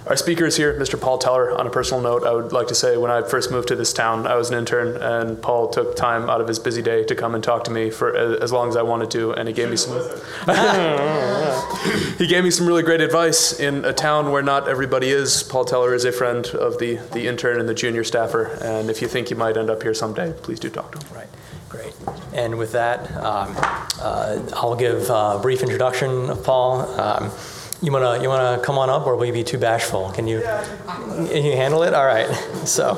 Our speaker is here, Mr. Paul Teller. On a personal note, I would like to say when I first moved to this town, I was an intern, and Paul took time out of his busy day to come and talk to me for as long as I wanted to, and he gave me some he gave me some really great advice in a town where not everybody is. Paul Teller is a friend of the intern and the junior staffer, and if you think you might end up here someday, please do talk to him. Right. Great. And with that, I'll give a brief introduction of Paul. You wanna come on up, or will you be too bashful? Can you handle it? All right. So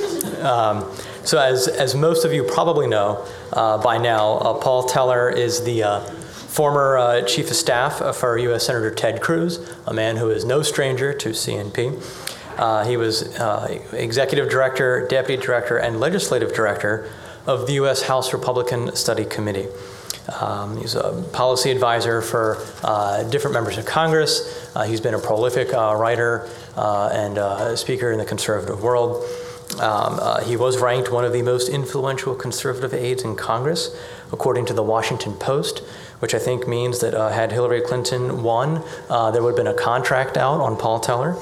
as most of you probably know by now, Paul Teller is the former chief of staff for U.S. Senator Ted Cruz, a man who is no stranger to CNP. He was executive director, deputy director, and legislative director of the U.S. House Republican Study Committee. He's a policy advisor for different members of Congress. He's been a prolific writer and speaker in the conservative world. He was ranked one of the most influential conservative aides in Congress, according to the Washington Post, which I think means that had Hillary Clinton won, there would have been a contract out on Paul Teller.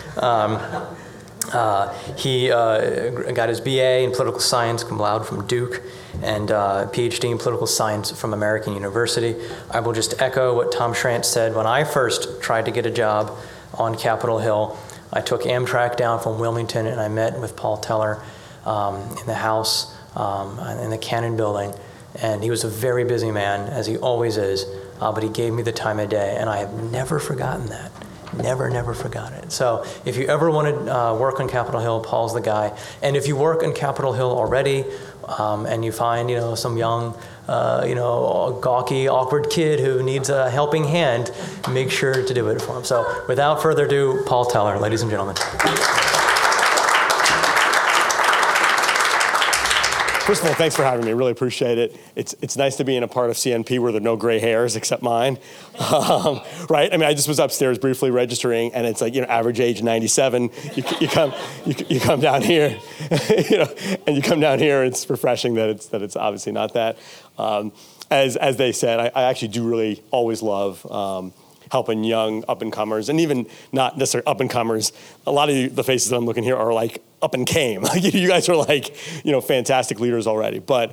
He got his BA in political science cum laude from Duke and PhD in political science from American University. I will just echo what Tom Schrantz said. When I first tried to get a job on Capitol Hill, I took Amtrak down from Wilmington and I met with Paul Teller in the House, in the Cannon Building. And he was a very busy man, as he always is, but he gave me the time of day, and I have never forgotten that. Never forgot it. So if you ever want to work on Capitol Hill, Paul's the guy. And if you work on Capitol Hill already, and you find some young, gawky, awkward kid who needs a helping hand, make sure to do it for him. So without further ado, Paul Teller, ladies and gentlemen. First of all, thanks for having me. Really appreciate it. It's nice to be in a part of CNP where there are no gray hairs except mine, right? I mean, I just was upstairs briefly registering, and it's like average age 97. You come down here, and you come down here. It's refreshing that it's obviously not that. As they said, I actually do really always love helping young up-and-comers, and even not necessarily up-and-comers. A lot of the faces that I'm looking here are like up and came. You guys are like, fantastic leaders already. But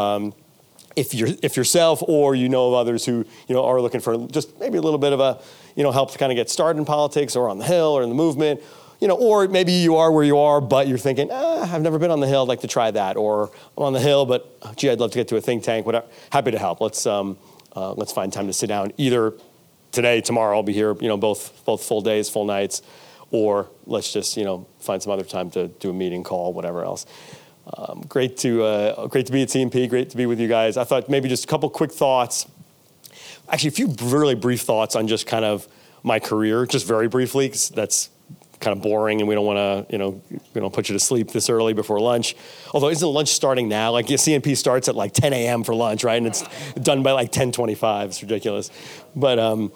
if yourself or of others who are looking for just maybe a little bit of a help to kind of get started in politics or on the Hill or in the movement, or maybe you are where you are, but you're thinking, I've never been on the Hill, I'd like to try that, or I'm on the Hill, but gee, I'd love to get to a think tank. Whatever. Happy to help. Let's find time to sit down either. Today, tomorrow, I'll be here, both full days, full nights, or let's just, find some other time to do a meeting, call, whatever else. Great to be at CNP, great to be with you guys. I thought maybe just a couple quick thoughts. Actually, a few really brief thoughts on just kind of my career, just very briefly, because that's kind of boring and we don't want to, we don't put you to sleep this early before lunch. Although isn't lunch starting now? Like CNP starts at like 10 a.m. for lunch, right? And it's done by like 10:25. It's ridiculous. But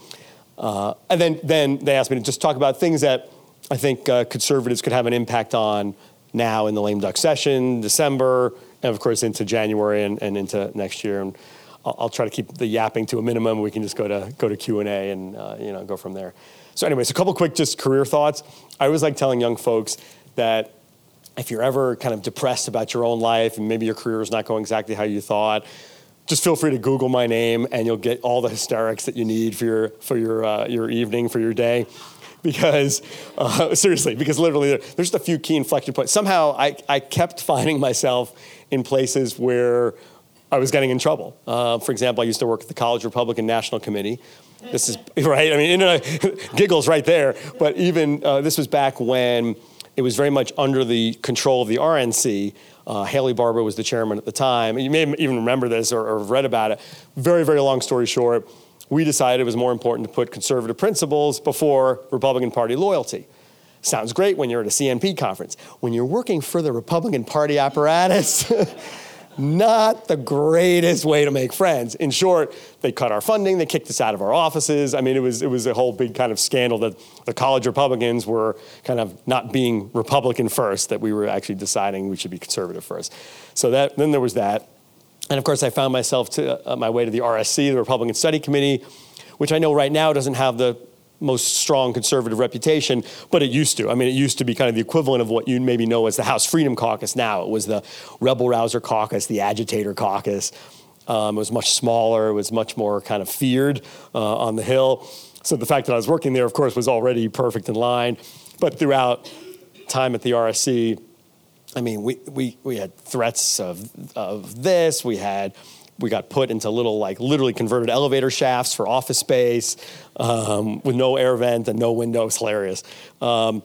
and then they asked me to just talk about things that I think conservatives could have an impact on now in the lame duck session, December, and of course into January and into next year. And I'll try to keep the yapping to a minimum. We can just go to Q&A and go from there. So anyways, a couple quick just career thoughts. I always like telling young folks that if you're ever kind of depressed about your own life and maybe your career is not going exactly how you thought, just feel free to Google my name and you'll get all the hysterics that you need for your evening, for your day. Because, seriously, because literally there's just a few key inflection points. Somehow I kept finding myself in places where I was getting in trouble. For example, I used to work at the College Republican National Committee. This is, right, I mean, giggles right there. But even, this was back when it was very much under the control of the RNC. Haley Barbour was the chairman at the time. You may even remember this or have read about it. Very, very long story short, we decided it was more important to put conservative principles before Republican Party loyalty. Sounds great when you're at a CNP conference. When you're working for the Republican Party apparatus, not the greatest way to make friends. In short, they cut our funding, they kicked us out of our offices. I mean, it was a whole big kind of scandal that the college Republicans were kind of not being Republican first, that we were actually deciding we should be conservative first. So then there was that. And of course, I found myself my way to the RSC, the Republican Study Committee, which I know right now doesn't have the most strong conservative reputation, but it used to. I mean, it used to be kind of the equivalent of what you maybe know as the House Freedom Caucus now. It was the Rebel Rouser Caucus, the Agitator Caucus. It was much smaller. It was much more kind of feared on the Hill. So the fact that I was working there, of course, was already perfect in line. But throughout time at the RSC, I mean, we had threats of this. We got put into little, like, literally converted elevator shafts for office space with no air vent and no window. It's hilarious. One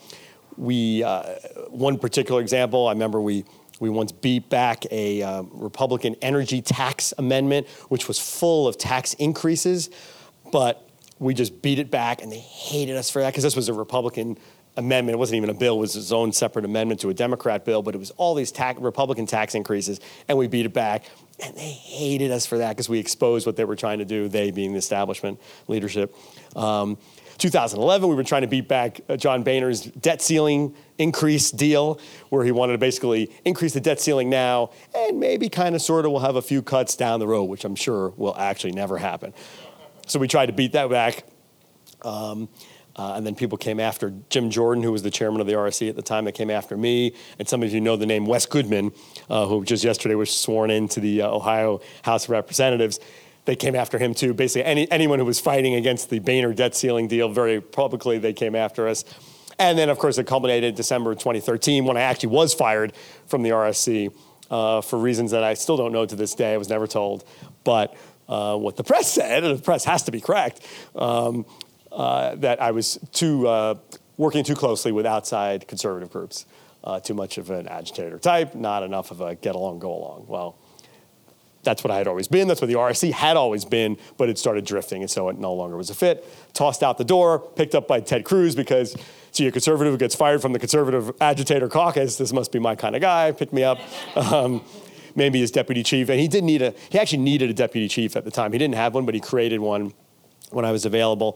particular example, I remember we once beat back a Republican energy tax amendment, which was full of tax increases, but we just beat it back, and they hated us for that because this was a Republican amendment. It wasn't even a bill. It was its own separate amendment to a Democrat bill, but it was all these Republican tax increases, and we beat it back. And they hated us for that because we exposed what they were trying to do, they being the establishment leadership. 2011, we were trying to beat back John Boehner's debt ceiling increase deal, where he wanted to basically increase the debt ceiling now, and maybe kind of sort of we'll have a few cuts down the road, which I'm sure will actually never happen. So we tried to beat that back. And then people came after Jim Jordan, who was the chairman of the RSC at the time. They came after me. And some of you know the name Wes Goodman, who just yesterday was sworn into the Ohio House of Representatives. They came after him, too. Basically, anyone who was fighting against the Boehner debt ceiling deal, very publicly, they came after us. And then, of course, it culminated in December 2013 when I actually was fired from the RSC for reasons that I still don't know to this day. I was never told. But what the press said, and the press has to be correct, that I was working too closely with outside conservative groups, too much of an agitator type, not enough of a get along, go along. Well, that's what I had always been. That's what the RSC had always been, but it started drifting, and so it no longer was a fit. Tossed out the door, picked up by Ted Cruz because, see, a conservative who gets fired from the conservative agitator caucus, this must be my kind of guy, picked me up. Maybe his deputy chief, and he actually needed a deputy chief at the time. He didn't have one, but he created one when I was available.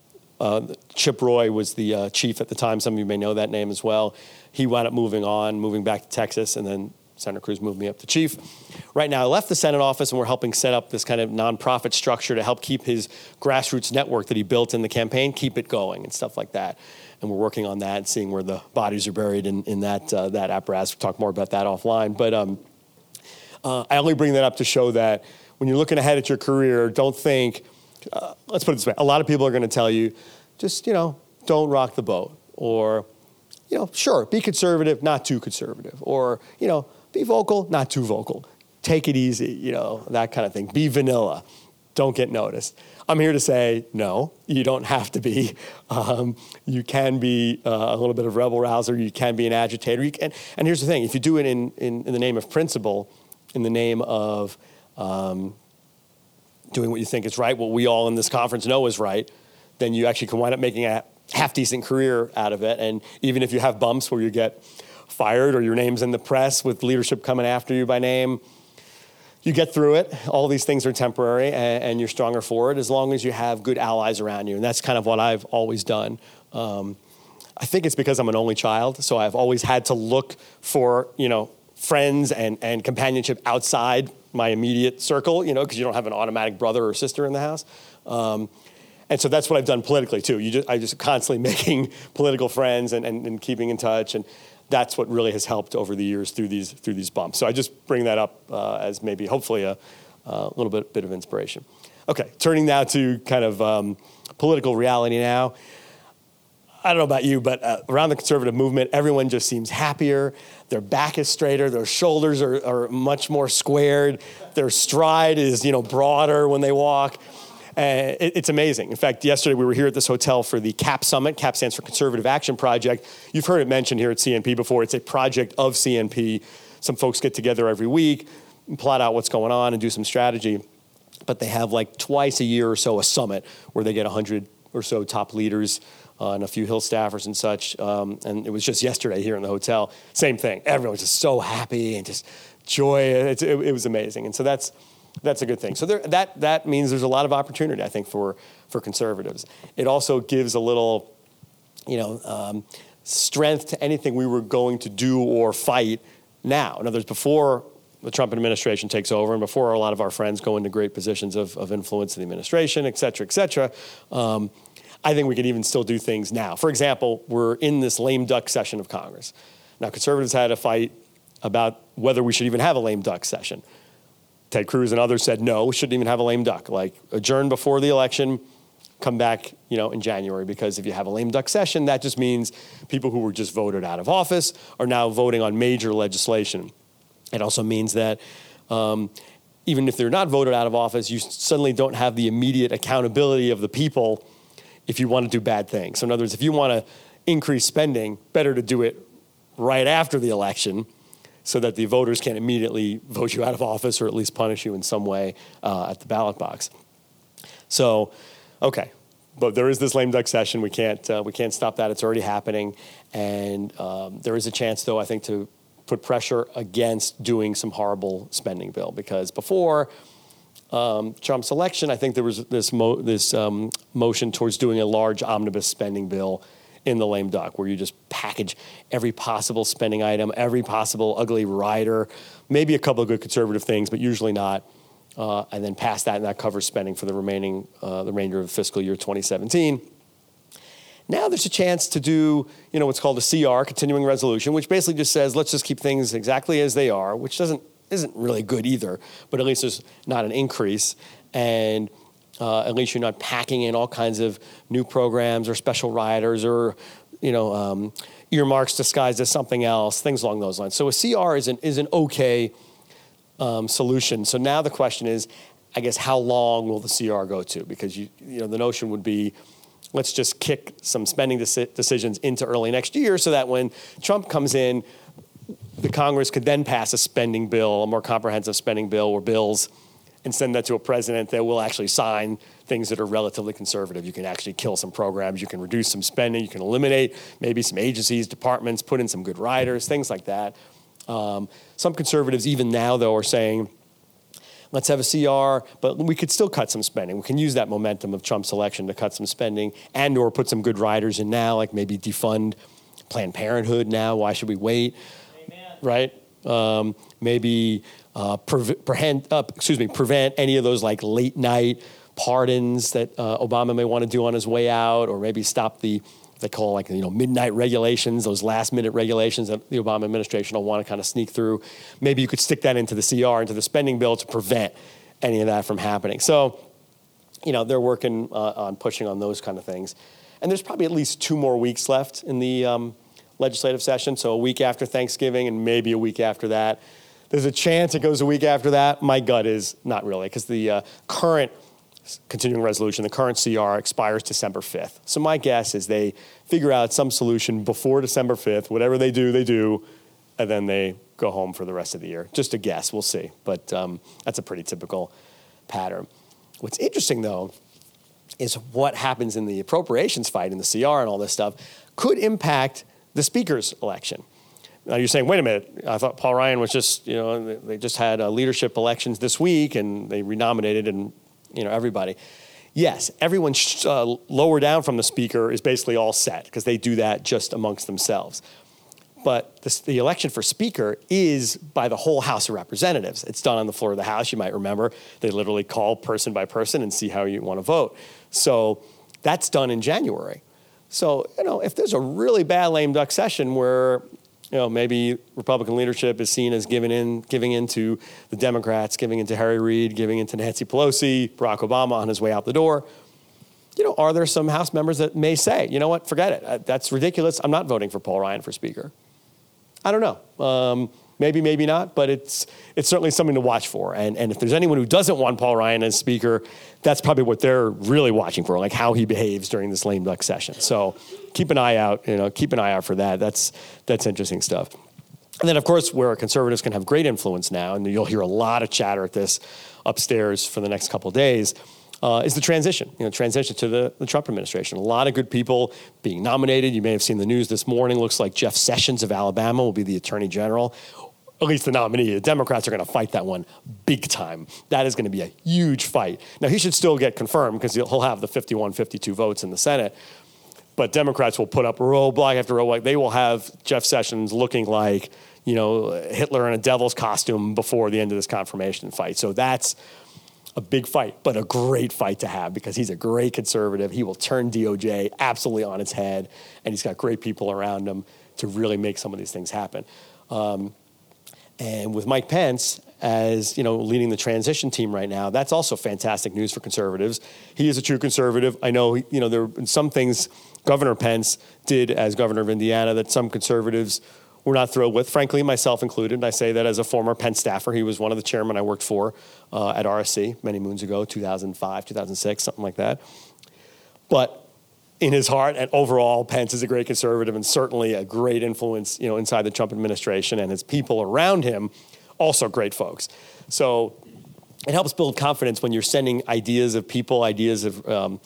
Chip Roy was the chief at the time. Some of you may know that name as well. He wound up moving back to Texas, and then Senator Cruz moved me up to chief. Right now, I left the Senate office, and we're helping set up this kind of nonprofit structure to help keep his grassroots network that he built in the campaign, keep it going and stuff like that. And we're working on that and seeing where the bodies are buried in that apparatus. We'll talk more about that offline. But I only bring that up to show that when you're looking ahead at your career, don't think, let's put it this way. A lot of people are going to tell you, just, don't rock the boat. Or, sure, be conservative, not too conservative. Or, be vocal, not too vocal. Take it easy, that kind of thing. Be vanilla. Don't get noticed. I'm here to say, no, you don't have to be. You can be a little bit of rebel rouser. You can be an agitator. And here's the thing. If you do it in the name of principle, in the name of doing what you think is right, what we all in this conference know is right, then you actually can wind up making a half-decent career out of it. And even if you have bumps where you get fired or your name's in the press with leadership coming after you by name, you get through it. All these things are temporary, and you're stronger for it as long as you have good allies around you. And that's kind of what I've always done. I think it's because I'm an only child, so I've always had to look for, friends and companionship outside my immediate circle, because you don't have an automatic brother or sister in the house. And so that's what I've done politically, too. I just constantly making political friends and keeping in touch, and that's what really has helped over the years through these bumps. So I just bring that up as maybe, hopefully, a little bit of inspiration. Okay, turning now to kind of political reality now. I don't know about you, but around the conservative movement, everyone just seems happier. Their back is straighter. Their shoulders are much more squared. Their stride is, broader when they walk. It's amazing. In fact, yesterday we were here at this hotel for the CAP Summit. CAP stands for Conservative Action Project. You've heard it mentioned here at CNP before. It's a project of CNP. Some folks get together every week, and plot out what's going on and do some strategy. But they have like twice a year or so a summit where they get 100 or so top leaders and a few Hill staffers and such. And it was just yesterday here in the hotel. Same thing. Everyone was just so happy and just joy. It was amazing. And so that's a good thing. So that means there's a lot of opportunity, I think, for conservatives. It also gives a little, strength to anything we were going to do or fight now. In other words, before the Trump administration takes over and before a lot of our friends go into great positions of influence in the administration, et cetera, I think we could even still do things now. For example, we're in this lame duck session of Congress. Now, conservatives had a fight about whether we should even have a lame duck session. Ted Cruz and others said, no, we shouldn't even have a lame duck. Like, adjourn before the election, come back, in January, because if you have a lame duck session, that just means people who were just voted out of office are now voting on major legislation. It also means that even if they're not voted out of office, you suddenly don't have the immediate accountability of the people if you want to do bad things. So in other words, if you want to increase spending, better to do it right after the election so that the voters can immediately vote you out of office or at least punish you in some way at the ballot box. So, okay. But there is this lame duck session. We can't stop that. It's already happening. And there is a chance, though, I think, to put pressure against doing some horrible spending bill. Because before Trump's election, I think there was this motion towards doing a large omnibus spending bill in the lame duck, where you just package every possible spending item, every possible ugly rider, maybe a couple of good conservative things, but usually not. And then pass that, and that covers spending for the remainder of fiscal year 2017. Now there's a chance to do, what's called a CR, continuing resolution, which basically just says, let's just keep things exactly as they are, which isn't really good either, but at least there's not an increase, and at least you're not packing in all kinds of new programs or special riders or, earmarks disguised as something else, things along those lines. So a CR is an okay solution. So now the question is, I guess, how long will the CR go to? Because the notion would be, let's just kick some spending decisions into early next year so that when Trump comes in, the Congress could then pass a spending bill, a more comprehensive spending bill or bills, and send that to a president that will actually sign things that are relatively conservative. You can actually kill some programs, you can reduce some spending, you can eliminate maybe some agencies, departments, put in some good riders, things like that. Some conservatives, even now, though, are saying, let's have a CR, but we could still cut some spending. We can use that momentum of Trump's election to cut some spending and or put some good riders in now, like maybe defund Planned Parenthood now. Why should we wait? Amen. Right? Maybe prevent any of those like late night pardons that Obama may want to do on his way out, or maybe stop they call midnight regulations, those last minute regulations that the Obama administration will want to kind of sneak through. Maybe you could stick that into the CR, into the spending bill, to prevent any of that from happening. So, they're working on pushing on those kind of things. And there's probably at least 2 more weeks left in the legislative session. So a week after Thanksgiving and maybe a week after that. There's a chance it goes a week after that. My gut is not really, because the current continuing resolution, the current CR, expires December 5th. So my guess is they figure out some solution before December 5th. Whatever they do, and then they go home for the rest of the year. Just a guess, we'll see. But that's a pretty typical pattern. What's interesting, though, is what happens in the appropriations fight in the CR and all this stuff could impact the speaker's election. Now you're saying, wait a minute, I thought Paul Ryan was just, they just had leadership elections this week and they renominated and everybody. Yes, everyone lower down from the speaker is basically all set because they do that just amongst themselves. But the election for speaker is by the whole House of Representatives. It's done on the floor of the House. You might remember they literally call person by person and see how you want to vote. So that's done in January. So, if there's a really bad lame duck session where maybe Republican leadership is seen as giving in to the Democrats, giving in to Harry Reid, giving in to Nancy Pelosi, Barack Obama on his way out the door. Are there some House members that may say, you know what, forget it. That's ridiculous. I'm not voting for Paul Ryan for Speaker. I don't know. Maybe, maybe not, but it's certainly something to watch for. And if there's anyone who doesn't want Paul Ryan as Speaker, that's probably what they're really watching for, like how he behaves during this lame duck session. So keep an eye out, for that. That's interesting stuff. And then, of course, where conservatives can have great influence now, and you'll hear a lot of chatter at this upstairs for the next couple of days, is the transition to the Trump administration. A lot of good people being nominated. You may have seen the news this morning. Looks like Jeff Sessions of Alabama will be the Attorney General, at least the nominee. The Democrats are going to fight that one big time. That is going to be a huge fight. Now, he should still get confirmed because he'll have the 51, 52 votes in the Senate. But Democrats will put up roadblock after roadblock. They will have Jeff Sessions looking like, Hitler in a devil's costume before the end of this confirmation fight. So that's a big fight, but a great fight to have because he's a great conservative. He will turn DOJ absolutely on its head, and he's got great people around him to really make some of these things happen. And with Mike Pence as leading the transition team right now, that's also fantastic news for conservatives. He is a true conservative. I know there have been some things Governor Pence did as governor of Indiana that some conservatives were not thrilled with, frankly, myself included. And I say that as a former Pence staffer. He was one of the chairmen I worked for at RSC many moons ago, 2005, 2006, something like that. But in his heart and overall, Pence is a great conservative and certainly a great influence, inside the Trump administration, and his people around him, also great folks. So it helps build confidence when you're sending ideas of people, ideas of,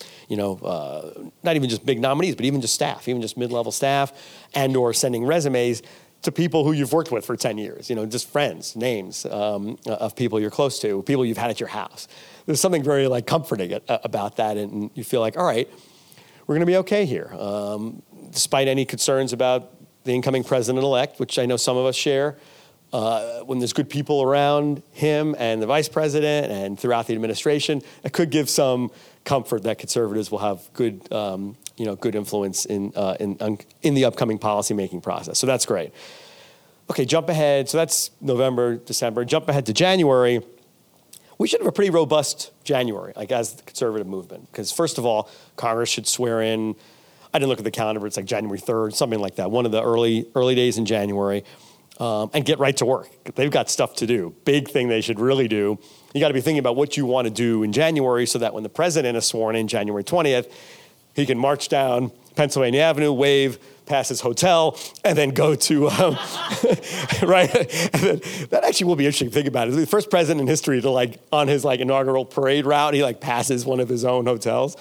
not even just big nominees, but even just staff, even just mid-level staff, and or sending resumes to people who you've worked with for 10 years, just friends, names of people you're close to, people you've had at your house. There's something very comforting about that, and you feel like, all right, we're going to be okay here, despite any concerns about the incoming president-elect, which I know some of us share. When there's good people around him and the vice president and throughout the administration, it could give some comfort that conservatives will have good, good influence in the upcoming policymaking process. So that's great. Okay, jump ahead. So that's November, December. Jump ahead to January. We should have a pretty robust January, as the conservative movement, because first of all, Congress should swear in. I didn't look at the calendar, but it's January 3rd, something like that. One of the early days in January. And get right to work. They've got stuff to do. Big thing they should really do. You got to be thinking about what you want to do in January so that when the president is sworn in January 20th, he can march down Pennsylvania Avenue, wave past his hotel, and then go to, right? And then, that actually will be interesting to think about. It's the first president in history to on his inaugural parade route, he passes one of his own hotels,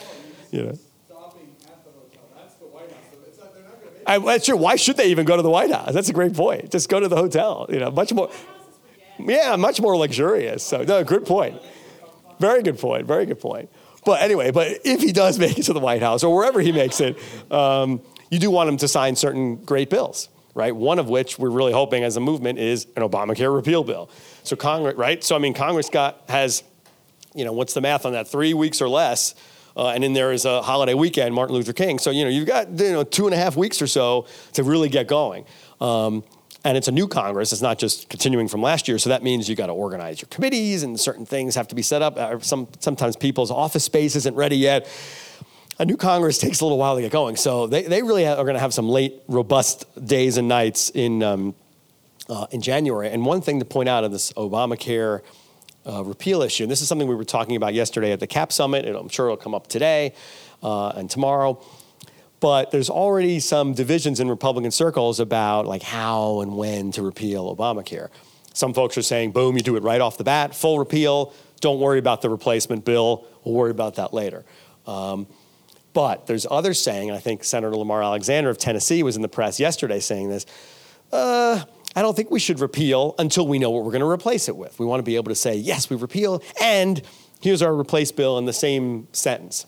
That's true. Why should they even go to the White House? That's a great point. Just go to the hotel. Much more. Yeah, much more luxurious. So, no, good point. Very good point. Very good point. But anyway, if he does make it to the White House or wherever he makes it, you do want him to sign certain great bills, right? One of which we're really hoping as a movement is an Obamacare repeal bill. So Congress, right? So Congress has, what's the math on that? 3 weeks or less. And then there is a holiday weekend, Martin Luther King. So, you've got, 2.5 weeks or so to really get going. And it's a new Congress. It's not just continuing from last year. So that means you got to organize your committees and certain things have to be set up. Sometimes people's office space isn't ready yet. A new Congress takes a little while to get going. So they really are going to have some late, robust days and nights in January. And one thing to point out of this Obamacare repeal issue. And this is something we were talking about yesterday at the CAP Summit, and I'm sure it'll come up today and tomorrow. But there's already some divisions in Republican circles about how and when to repeal Obamacare. Some folks are saying, boom, you do it right off the bat, full repeal. Don't worry about the replacement bill. We'll worry about that later. But there's others saying, and I think Senator Lamar Alexander of Tennessee was in the press yesterday saying this, I don't think we should repeal until we know what we're going to replace it with. We want to be able to say, yes, we repeal, and here's our replace bill in the same sentence.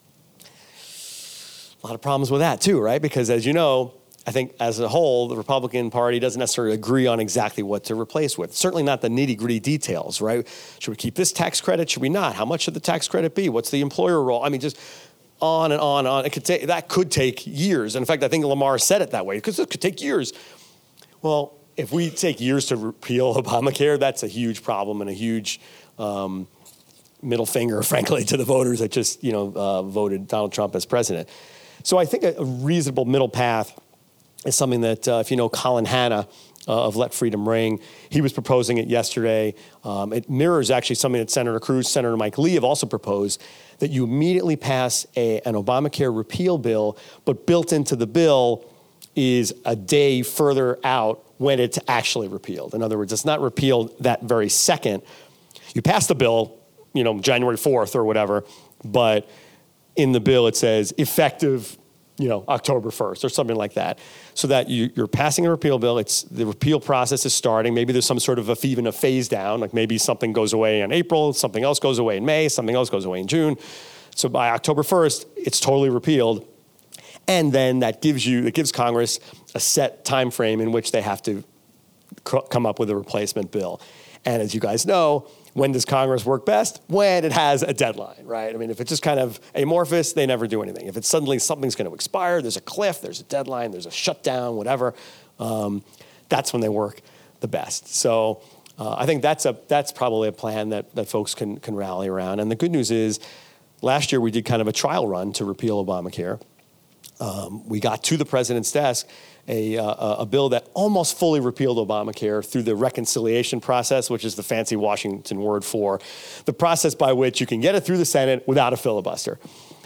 A lot of problems with that too, right? Because as you know, I think as a whole, the Republican Party doesn't necessarily agree on exactly what to replace with. Certainly not the nitty-gritty details, right? Should we keep this tax credit? Should we not? How much should the tax credit be? What's the employer role? Just on and on and on. That could take years. And in fact, I think Lamar said it that way, because it could take years. Well, if we take years to repeal Obamacare, that's a huge problem and a huge middle finger, frankly, to the voters that just voted Donald Trump as president. So I think a reasonable middle path is something that, if you know Colin Hanna of Let Freedom Ring, he was proposing it yesterday. It mirrors actually something that Senator Cruz, Senator Mike Lee have also proposed, that you immediately pass an Obamacare repeal bill, but built into the bill is a day further out when it's actually repealed. In other words, it's not repealed that very second. You pass the bill, January 4th or whatever, but in the bill it says effective, October 1st or something like that. So that you're passing a repeal bill, the repeal process is starting. Maybe there's some sort of even a phase down, like maybe something goes away in April, something else goes away in May, something else goes away in June. So by October 1st, it's totally repealed. And then it gives Congress a set time frame in which they have to come up with a replacement bill. And as you guys know, When does Congress work best? When it has a deadline, right? I mean, if it's just kind of amorphous, they never do anything. If it's suddenly something's going to expire, there's a cliff, there's a deadline, there's a shutdown, whatever, that's when they work the best. So I think that's probably a plan that folks can rally around. And the good news is, last year we did kind of a trial run to repeal Obamacare. We got to the president's desk a bill that almost fully repealed Obamacare through the reconciliation process, which is the fancy Washington word for the process by which you can get it through the Senate without a filibuster.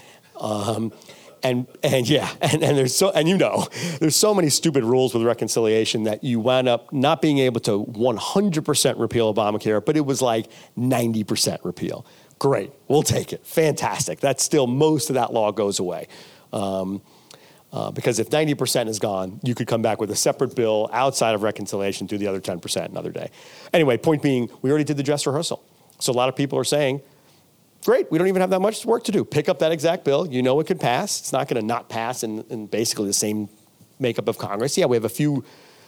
And there's so many stupid rules with reconciliation that you wound up not being able to 100% repeal Obamacare, but it was like 90% repeal. Great, we'll take it. Fantastic. That's still, most of that law goes away. Because if 90% is gone, you could come back with a separate bill outside of reconciliation, do the other 10% another day. Anyway, point being, we already did the dress rehearsal. So a lot of people are saying, great, we don't even have that much work to do. Pick up that exact bill. You know it could pass. It's not going to not pass in basically the same makeup of Congress. Yeah, we have a few,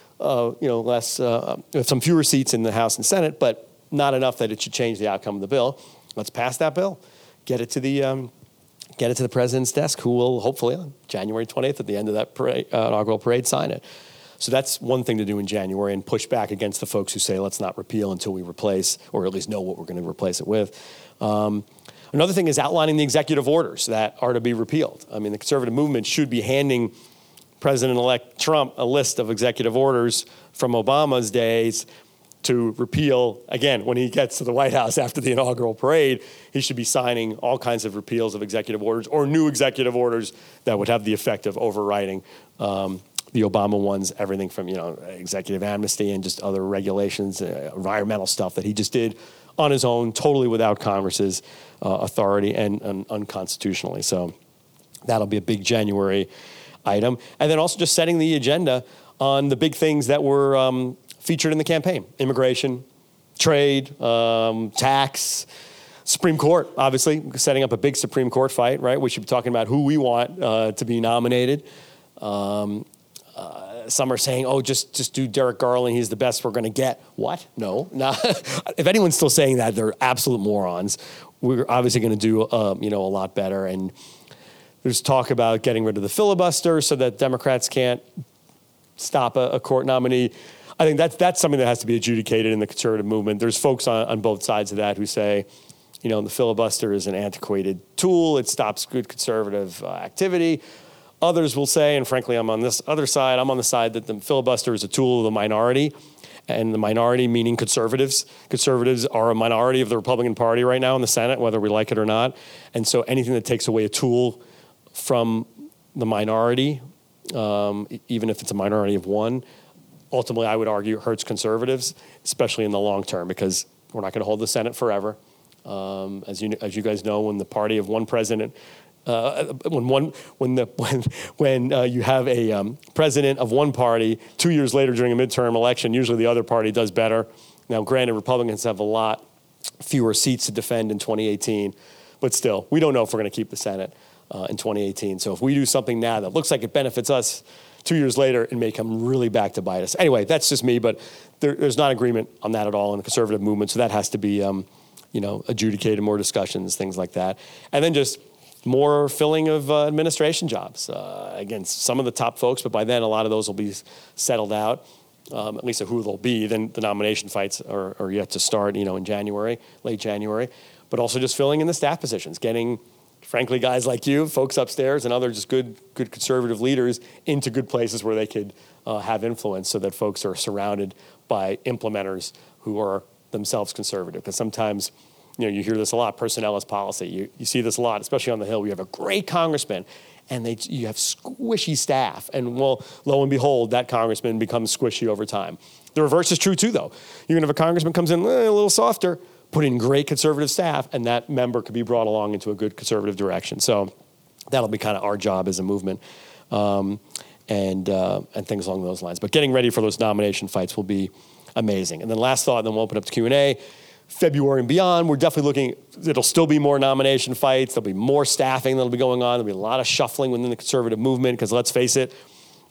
some fewer seats in the House and Senate, but not enough that it should change the outcome of the bill. Let's pass that bill. Get it to the president's desk, who will hopefully on January 20th at the end of that inaugural parade sign it. So that's one thing to do in January, and push back against the folks who say let's not repeal until we replace, or at least know what we're going to replace it with. Another thing is outlining the executive orders that are to be repealed. I mean, the conservative movement should be handing President-elect Trump a list of executive orders from Obama's days to repeal. Again, when he gets to the White House after the inaugural parade, he should be signing all kinds of repeals of executive orders or new executive orders that would have the effect of overriding the Obama ones, everything from, executive amnesty and just other regulations, environmental stuff that he just did on his own, totally without Congress's authority and unconstitutionally. So that'll be a big January item. And then also just setting the agenda on the big things that were featured in the campaign: immigration, trade, tax, Supreme Court, obviously, setting up a big Supreme Court fight, right? We should be talking about who we want to be nominated. Some are saying, just do Derek Garland. He's the best we're going to get. What? No. If anyone's still saying that, they're absolute morons. We're obviously going to do, a lot better. And there's talk about getting rid of the filibuster so that Democrats can't stop a court nominee. I think that's something that has to be adjudicated in the conservative movement. There's folks on both sides of that who say, the filibuster is an antiquated tool. It stops good conservative activity. Others will say, and frankly, I'm on this other side, I'm on the side that the filibuster is a tool of the minority, and the minority meaning conservatives. Conservatives are a minority of the Republican Party right now in the Senate, whether we like it or not. And so anything that takes away a tool from the minority, even if it's a minority of one, ultimately I would argue hurts conservatives, especially in the long term, because we're not going to hold the Senate forever. As you guys know, when the party of one president, when you have a president of one party, 2 years later during a midterm election, usually the other party does better. Now, granted, Republicans have a lot fewer seats to defend in 2018, but still, we don't know if we're going to keep the Senate in 2018. So if we do something now that looks like it benefits us, 2 years later, it may come really back to bite us. Anyway, that's just me, but there's not agreement on that at all in the conservative movement, so that has to be adjudicated, more discussions, things like that. And then just more filling of administration jobs. Again, some of the top folks, but by then a lot of those will be settled out, at least of who they'll be. Then the nomination fights are yet to start, in January, late January. But also just filling in the staff positions, getting, frankly, guys like you, folks upstairs, and other just good conservative leaders into good places where they could have influence, so that folks are surrounded by implementers who are themselves conservative. Because sometimes, you hear this a lot, personnel is policy. You see this a lot, especially on the Hill. We have a great congressman, and you have squishy staff. And well, lo and behold, that congressman becomes squishy over time. The reverse is true too, though. You're going to have a congressman comes in a little softer, put in great conservative staff, and that member could be brought along into a good conservative direction. So that'll be kind of our job as a movement, and things along those lines. But getting ready for those nomination fights will be amazing. And then last thought, and then we'll open up to Q&A. February and beyond, we're definitely looking, it'll still be more nomination fights. There'll be more staffing that'll be going on. There'll be a lot of shuffling within the conservative movement, because let's face it,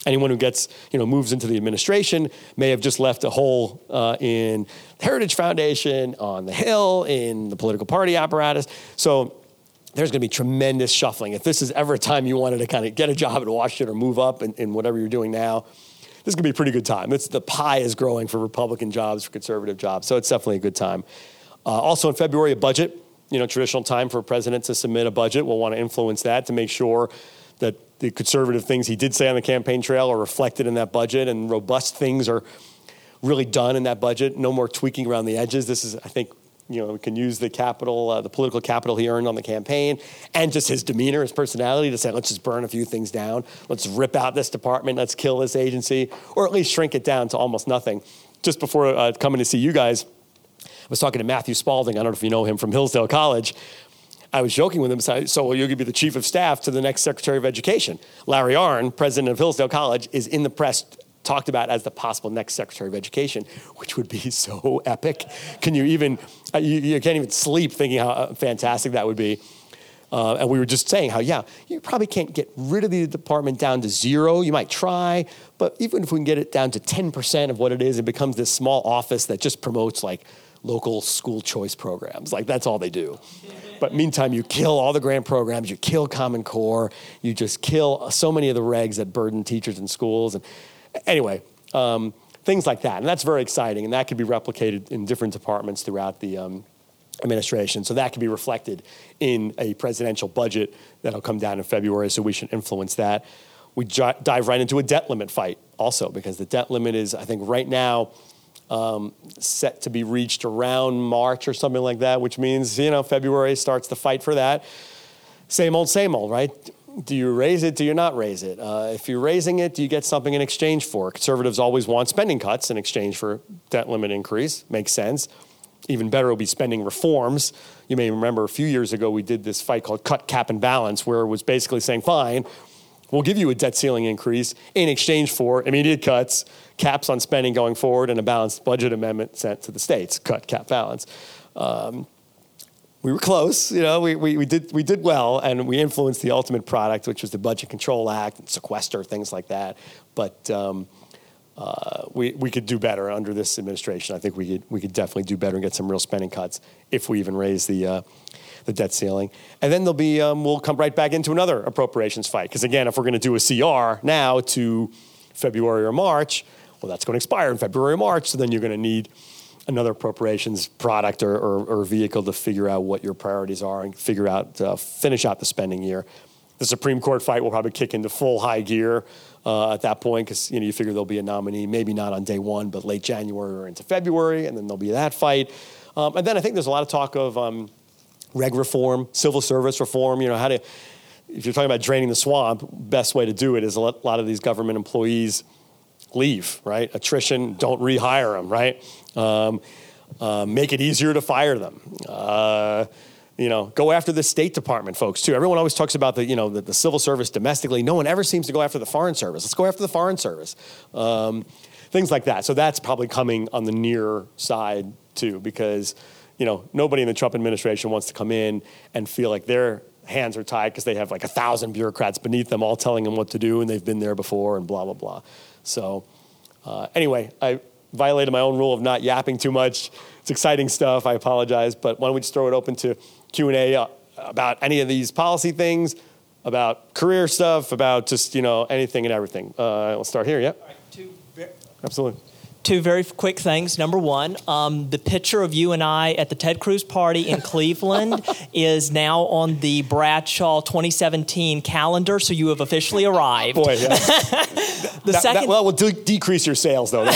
Anyone who gets, moves into the administration may have just left a hole in the Heritage Foundation, on the Hill, in the political party apparatus. So there's going to be tremendous shuffling. If this is ever a time you wanted to kind of get a job in Washington or move up in whatever you're doing now, this is going to be a pretty good time. The pie is growing for Republican jobs, for conservative jobs. So it's definitely a good time. Also in February, a budget, traditional time for a president to submit a budget. We'll want to influence that to make sure that the conservative things he did say on the campaign trail are reflected in that budget, and robust things are really done in that budget. No more tweaking around the edges. This is, I think, we can use the capital, the political capital he earned on the campaign, and just his demeanor, his personality to say, let's just burn a few things down. Let's rip out this department. Let's kill this agency, or at least shrink it down to almost nothing. Just before coming to see you guys, I was talking to Matthew Spalding. I don't know if you know him from Hillsdale College. I was joking with him, so you're going to be the chief of staff to the next Secretary of Education. Larry Arnn, president of Hillsdale College, is in the press talked about as the possible next Secretary of Education, which would be so epic. Can you even, you can't even sleep thinking how fantastic that would be. And we were just saying how, you probably can't get rid of the department down to zero. You might try, but even if we can get it down to 10% of what it is, it becomes this small office that just promotes like local school choice programs. Like that's all they do. But meantime, you kill all the grant programs, you kill Common Core, you just kill so many of the regs that burden teachers in schools. And anyway, things like that. And that's very exciting. And that could be replicated in different departments throughout the administration. So that could be reflected in a presidential budget that'll come down in February. So we should influence that. We dive right into a debt limit fight also, because the debt limit is, I think right now, set to be reached around March or something like that, which means, February starts the fight for that. Same old, right? Do you raise it? Do you not raise it? If you're raising it, do you get something in exchange for it? Conservatives always want spending cuts in exchange for debt limit increase. Makes sense. Even better will be spending reforms. You may remember a few years ago, we did this fight called Cut, Cap, and Balance, where it was basically saying, fine, we'll give you a debt ceiling increase in exchange for immediate cuts, caps on spending going forward, and a balanced budget amendment sent to the states. Cut, cap, balance. We were close, we did well, and we influenced the ultimate product, which was the Budget Control Act and sequester, things like that. But we could do better under this administration. I think we could definitely do better and get some real spending cuts if we even raise the debt ceiling. And then there'll be we'll come right back into another appropriations fight, because again, if we're going to do a CR now to February or March, well, that's going to expire in February or March. So then you're going to need another appropriations product or vehicle to figure out what your priorities are and finish out the spending year. The Supreme Court fight will probably kick into full high gear at that point, because you figure there'll be a nominee, maybe not on day one, but late January or into February, and then there'll be that fight. And then I think there's a lot of talk of reg reform, civil service reform. If you're talking about draining the swamp, best way to do it is a lot of these government employees leave, right? Attrition, don't rehire them, right? Make it easier to fire them. Go after the State Department folks too. Everyone always talks about the civil service domestically. No one ever seems to go after the Foreign Service. Let's go after the Foreign Service. Things like that. So that's probably coming on the near side too, because nobody in the Trump administration wants to come in and feel like their hands are tied because they have like 1,000 bureaucrats beneath them all telling them what to do, and they've been there before and blah, blah, blah. So anyway, I violated my own rule of not yapping too much. It's exciting stuff. I apologize. But why don't we just throw it open to Q&A about any of these policy things, about career stuff, about just, anything and everything. We'll start here, yeah? Absolutely. Two very quick things. Number one, the picture of you and I at the Ted Cruz party in Cleveland is now on the Bradshaw 2017 calendar, so you have officially arrived. Boy, yeah. That will decrease your sales, though.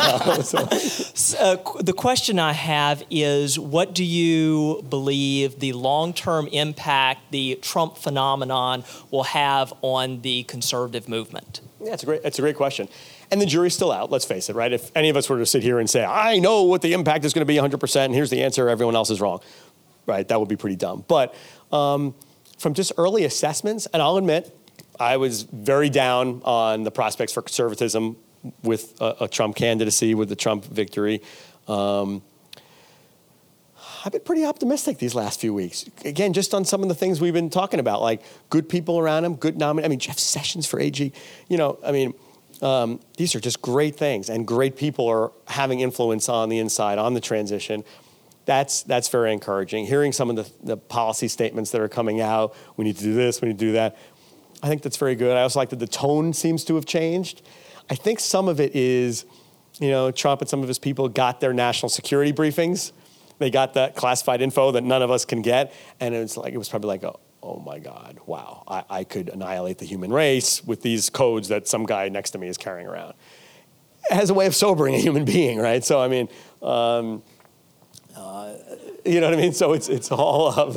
The question I have is, what do you believe the long-term impact the Trump phenomenon will have on the conservative movement? Yeah, it's a great question. And the jury's still out, let's face it, right? If any of us were to sit here and say, I know what the impact is going to be 100%, and here's the answer, everyone else is wrong, right? That would be pretty dumb. But from just early assessments, and I'll admit, I was very down on the prospects for conservatism with a Trump candidacy, with the Trump victory. I've been pretty optimistic these last few weeks. Again, just on some of the things we've been talking about, like good people around him, good nominee. Jeff Sessions for AG. these are just great things, and great people are having influence on the inside, on the transition. That's very encouraging. Hearing some of the policy statements that are coming out, we need to do this, we need to do that, I think that's very good. I also like that the tone seems to have changed. I think some of it is, Trump and some of his people got their national security briefings. They got that classified info that none of us can get, and it was probably like, oh my God, wow, I could annihilate the human race with these codes that some guy next to me is carrying around. It has a way of sobering a human being, right? So I mean, you know what I mean? So it's all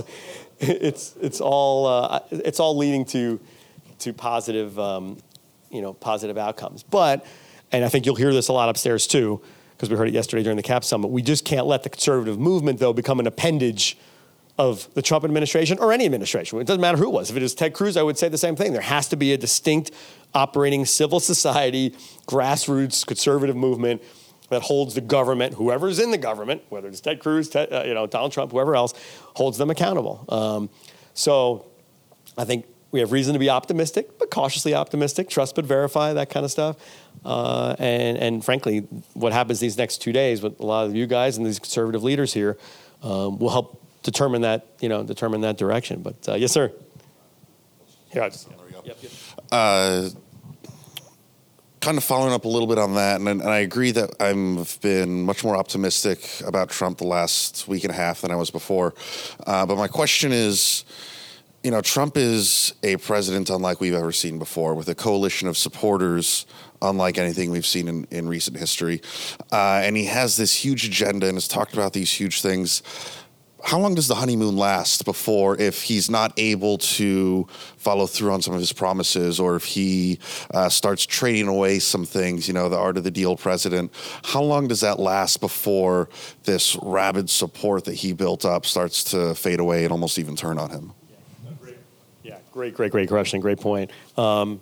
leading to positive positive outcomes. But, and I think you'll hear this a lot upstairs too, because we heard it yesterday during the CAP summit. We just can't let the conservative movement though become an appendage of the Trump administration or any administration. It doesn't matter who it was. If it is Ted Cruz, I would say the same thing. There has to be a distinct operating civil society, grassroots conservative movement that holds the government, whoever's in the government, whether it's Ted Cruz, Donald Trump, whoever else, holds them accountable. So I think we have reason to be optimistic, but cautiously optimistic, trust but verify, that kind of stuff. And frankly, what happens these next 2 days with a lot of you guys and these conservative leaders here will help determine that direction. But yes, sir. Here, I'll just, Yep. Kind of following up a little bit on that, and I agree that I've been much more optimistic about Trump the last week and a half than I was before. But my question is, Trump is a president unlike we've ever seen before, with a coalition of supporters unlike anything we've seen in recent history. And he has this huge agenda and has talked about these huge things. How long does the honeymoon last before, if he's not able to follow through on some of his promises, or if he starts trading away some things, the art of the deal president, how long does that last before this rabid support that he built up starts to fade away and almost even turn on him? Yeah, great question, great point. I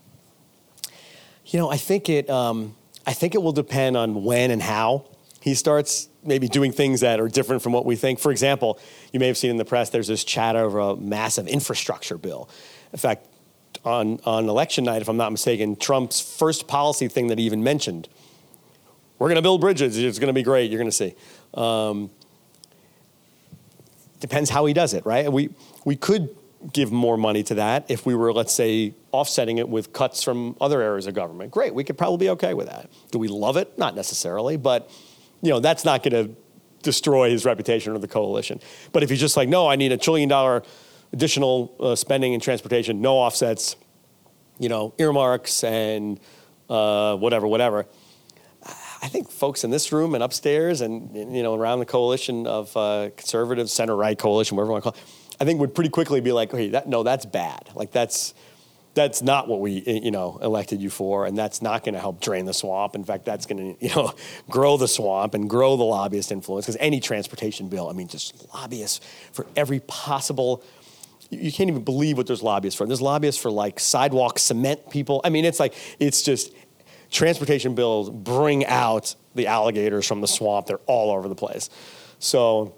think it will depend on when and how he starts maybe doing things that are different from what we think. For example, you may have seen in the press, there's this chatter over a massive infrastructure bill. In fact, on election night, if I'm not mistaken, Trump's first policy thing that he even mentioned, we're going to build bridges. It's going to be great. You're going to see. Depends how he does it, right? We could give more money to that if we were, let's say, offsetting it with cuts from other areas of government. Great. We could probably be okay with that. Do we love it? Not necessarily, but that's not going to destroy his reputation or the coalition. But if he's just like, no, I need $1 trillion additional spending in transportation, no offsets, earmarks and whatever. I think folks in this room and upstairs and around the coalition of conservative, center-right coalition, whatever you want to call it, I think would pretty quickly be like, hey, that's bad. Like that's not what we elected you for, and that's not going to help drain the swamp. In fact, that's going to grow the swamp and grow the lobbyist influence. Because any transportation bill, just lobbyists for every possible. You can't even believe what there's lobbyists for. There's lobbyists for like sidewalk cement people. It's just transportation bills bring out the alligators from the swamp. They're all over the place. So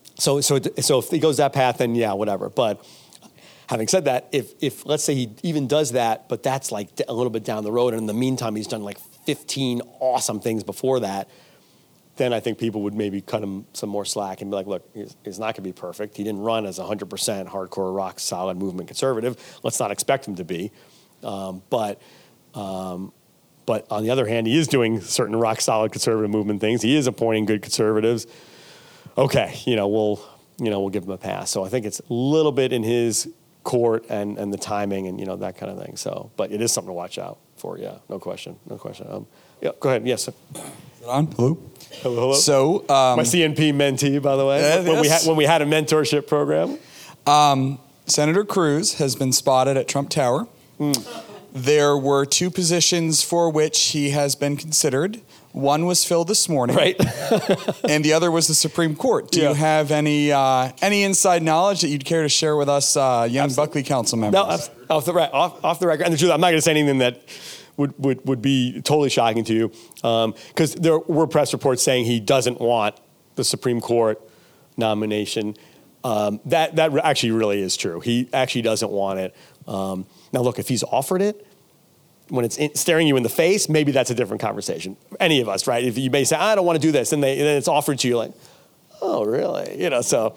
if he goes that path, then yeah, whatever. But having said that, if let's say he even does that, but that's like a little bit down the road, and in the meantime he's done like 15 awesome things before that, then I think people would maybe cut him some more slack and be like, look, he's not going to be perfect. He didn't run as 100% hardcore, rock solid movement conservative. Let's not expect him to be. But on the other hand, he is doing certain rock solid conservative movement things. He is appointing good conservatives. Okay, we'll give him a pass. So I think it's a little bit in his court and the timing and that kind of thing. So, but it is something to watch out for. Yeah, no question. Yeah, go ahead. Yes. Sir. Is it on? Hello. So my CNP mentee, by the way, when we had a mentorship program. Senator Cruz has been spotted at Trump Tower. There were 2 positions for which he has been considered. One was filled this morning, right? And the other was the Supreme Court. Do you have any inside knowledge that you'd care to share with us, young Buckley Council members? No, off the record. And the truth, I'm not going to say anything that would be totally shocking to you, because there were press reports saying he doesn't want the Supreme Court nomination. That actually really is true. He actually doesn't want it. Now, look, if he's offered it, staring you in the face, maybe that's a different conversation. Any of us, right? If you may say, I don't want to do this, and then it's offered to you like, oh, really? So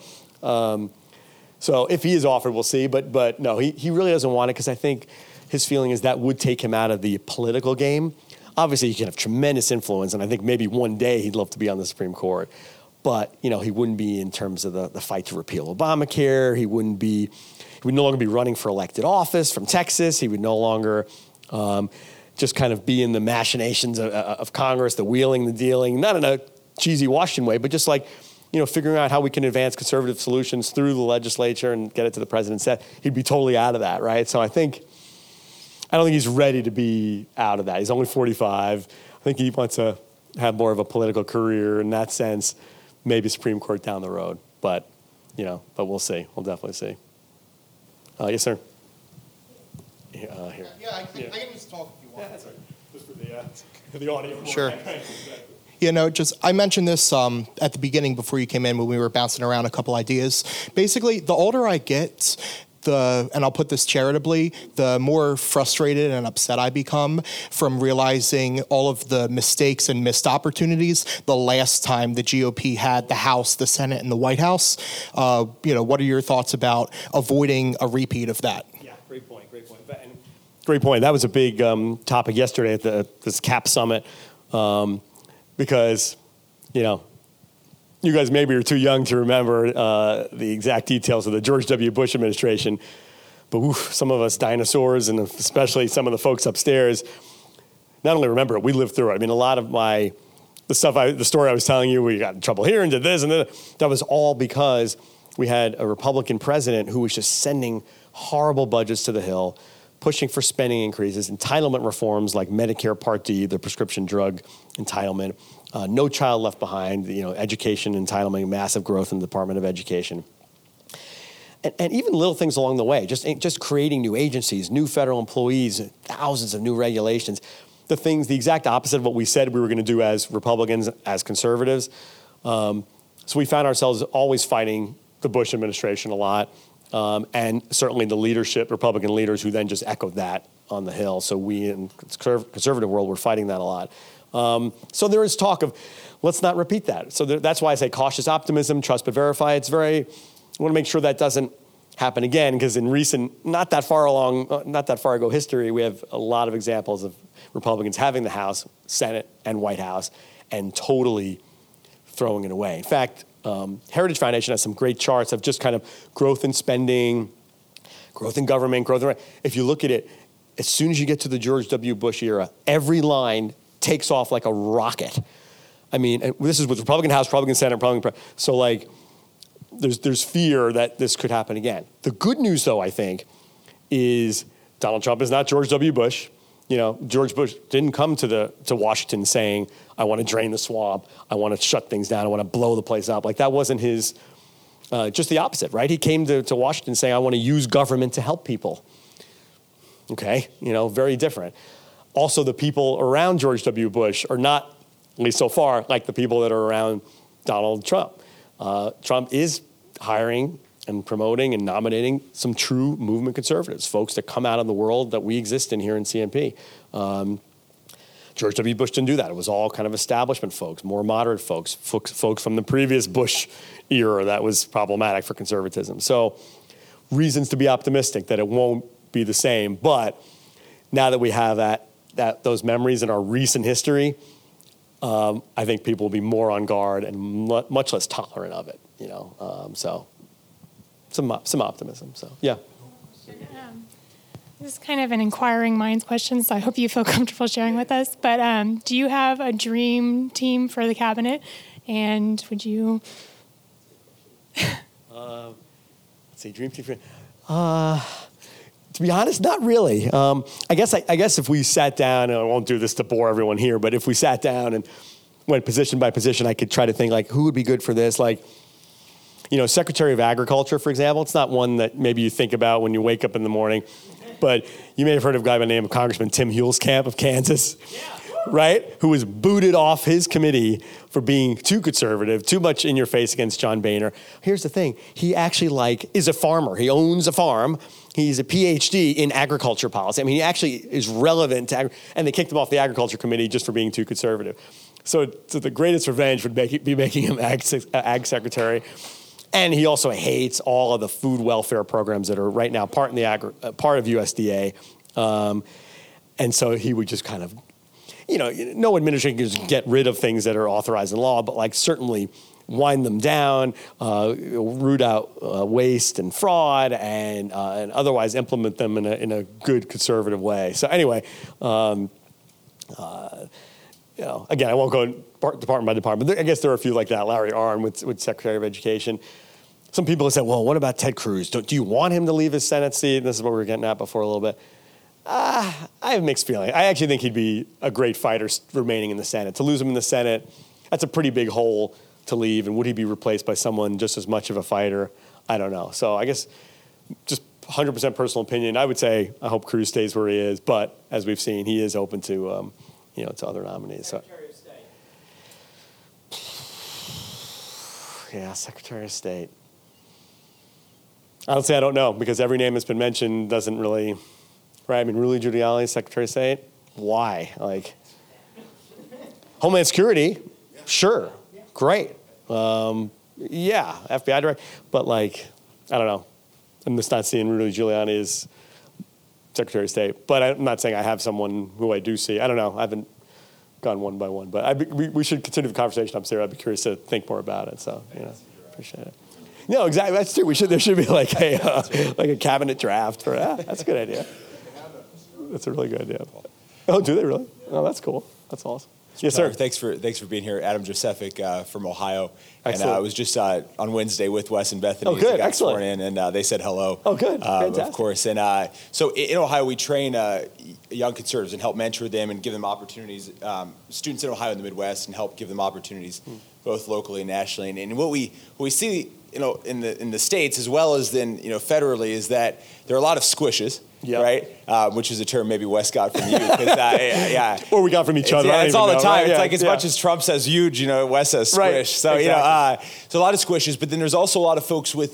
if he is offered, we'll see. But no, he really doesn't want it because I think his feeling is that would take him out of the political game. Obviously, he can have tremendous influence, and I think maybe one day he'd love to be on the Supreme Court. But, he wouldn't be in terms of the fight to repeal Obamacare. He would no longer be running for elected office from Texas. He would no longer just kind of be in the machinations of Congress, the wheeling, the dealing, not in a cheesy Washington way, but just like, figuring out how we can advance conservative solutions through the legislature and get it to the president's desk. He'd be totally out of that, right? So I don't think he's ready to be out of that. He's only 45. I think he wants to have more of a political career in that sense. Maybe Supreme Court down the road, but we'll see. We'll definitely see. Yes, sir. Here. Yeah, I can just talk if you want. Yeah, that's right. Just for the audio. Sure. I mentioned this at the beginning before you came in when we were bouncing around a couple ideas. Basically, the older I get, and I'll put this charitably, the more frustrated and upset I become from realizing all of the mistakes and missed opportunities the last time the GOP had the House, the Senate, and the White House. What are your thoughts about avoiding a repeat of that? Yeah, great point. Great point. That was a big topic yesterday at this CAP summit because, you guys maybe are too young to remember the exact details of the George W. Bush administration, but some of us dinosaurs, and especially some of the folks upstairs, not only remember it, we lived through it. I mean, a lot of the story I was telling you, we got in trouble here and did this and that was all because we had a Republican president who was just sending horrible budgets to the Hill, pushing for spending increases, entitlement reforms like Medicare Part D, the prescription drug entitlement, no child left behind, education entitlement, massive growth in the Department of Education. And even little things along the way, just creating new agencies, new federal employees, thousands of new regulations, the exact opposite of what we said we were going to do as Republicans, as conservatives. So we found ourselves always fighting the Bush administration a lot. And certainly the leadership, Republican leaders, who then just echoed that on the Hill. So we in the conservative world were fighting that a lot. So there is talk of, let's not repeat that. So that's why I say cautious optimism, trust but verify. I want to make sure that doesn't happen again, because in recent, not that far ago history, we have a lot of examples of Republicans having the House, Senate, and White House and totally throwing it away. In fact, Heritage Foundation has some great charts of just kind of growth in spending, growth in government, if you look at it, as soon as you get to the George W. Bush era, every line takes off like a rocket. I mean, and this is with Republican House, Republican Senate, Republican so like there's fear that this could happen again. The good news, though, I think, is Donald Trump is not George W. Bush. George Bush didn't come to Washington saying, I want to drain the swamp, I want to shut things down, I want to blow the place up. Like that wasn't his, just the opposite, right? He came to Washington saying, I want to use government to help people. Okay, very different. Also, the people around George W. Bush are not, at least so far, like the people that are around Donald Trump. Trump is hiring and promoting and nominating some true movement conservatives, folks that come out of the world that we exist in here in CNP. George W. Bush didn't do that. It was all kind of establishment folks, more moderate folks from the previous Bush era that was problematic for conservatism. So reasons to be optimistic that it won't be the same. But now that we have those memories in our recent history, I think people will be more on guard and much less tolerant of it. So some optimism. So yeah. This is kind of an inquiring minds question, so I hope you feel comfortable sharing with us. But do you have a dream team for the cabinet? And would you? Let's see, dream team. To be honest, not really. I guess if we sat down, and I won't do this to bore everyone here, but if we sat down and went position by position, I could try to think like who would be good for this. Like, Secretary of Agriculture, for example. It's not one that maybe you think about when you wake up in the morning, but you may have heard of a guy by the name of Congressman Tim Huelskamp of Kansas. right, who was booted off his committee for being too conservative, too much in your face against John Boehner. Here's the thing. He actually is a farmer. He owns a farm. He's a PhD in agriculture policy. I mean, he actually is relevant to and they kicked him off the agriculture committee just for being too conservative. So the greatest revenge would be making him ag secretary. And he also hates all of the food welfare programs that are right now part of USDA. And so he would just kind of, no administration can just get rid of things that are authorized in law, but certainly wind them down, root out waste and fraud, and otherwise implement them in a good conservative way. So anyway, again, I won't go department by department, but I guess there are a few like that. Larry Arnn with Secretary of Education. Some people have said, well, what about Ted Cruz? Do you want him to leave his Senate seat? And this is what we were getting at before a little bit. I have mixed feelings. I actually think he'd be a great fighter remaining in the Senate. To lose him in the Senate, that's a pretty big hole to leave. And would he be replaced by someone just as much of a fighter? I don't know. So I guess just 100% personal opinion, I would say I hope Cruz stays where he is. But as we've seen, he is open to to other nominees. Secretary of State. Yeah, Secretary of State. Honestly, I don't know, because every name that's been mentioned doesn't really, right? I mean, Rudy Giuliani, Secretary of State. Why? Homeland Security, sure, great. Yeah, FBI director, but I don't know. I'm just not seeing Rudy Giuliani as Secretary of State. But I'm not saying I have someone who I do see. I don't know. I haven't gone one by one, but we should continue the conversation upstairs. I'd be curious to think more about it. So, appreciate it. No, exactly. That's true. There should be a cabinet draft for that. That's a good idea. That's a really good idea. Oh, do they really? Oh, that's cool. That's awesome. Yes, sir. Thanks for being here. Adam Josephic from Ohio. Excellent. And I was just on Wednesday with Wes and Bethany. Oh, good. Got Excellent. sworn in, and they said hello. Oh, good. Fantastic. Of course. And so in Ohio, we train young conservatives and help mentor them and give them opportunities. Students in Ohio and the Midwest, and help give them opportunities both locally and nationally. And what we see, in the states as well as then federally, is that there are a lot of squishes. Yep. Right, which is a term maybe Wes got from you, yeah, or we got from each other. Yeah, it's all the time. Right? It's as much as Trump says huge, Wes says squish. Right. So exactly. So a lot of squishes, but then there's also a lot of folks with